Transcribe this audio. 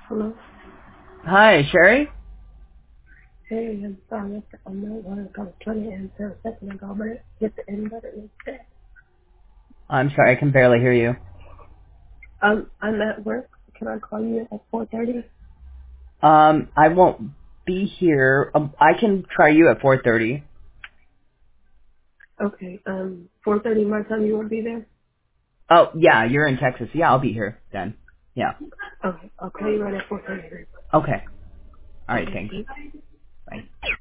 Hello. Hi, Sherry? Hey, I'm sorry. I'm not one. I was trying to answer a second ago, but it hit the end button instead. I'm sorry, I can barely hear you. I'm at work. Can I call you at 4:30? I won't be here. I can try you at 4:30. Okay. 4:30 my time. You won't be there. Oh, yeah, you're in Texas. Yeah, I'll be here then. Yeah. Okay. I'll call you right at 4:30. Okay. All right, Okay. thanks. Thanks. Bye.